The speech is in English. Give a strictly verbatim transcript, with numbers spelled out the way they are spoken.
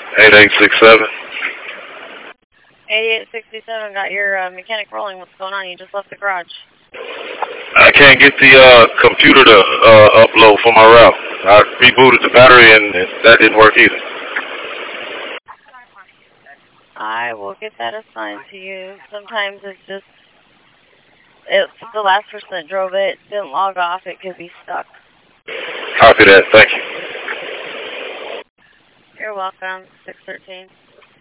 eight eight six seven. eighty-eight sixty-seven, got your uh, mechanic rolling. What's going on? You just left the garage. I can't get the uh, computer to uh, upload for my route. I rebooted the battery and, and that didn't work either. I will get that assigned to you. Sometimes it's just, it's the last person that drove it, didn't log off, it could be stuck. Copy that, thank you. You're welcome, six thirteen.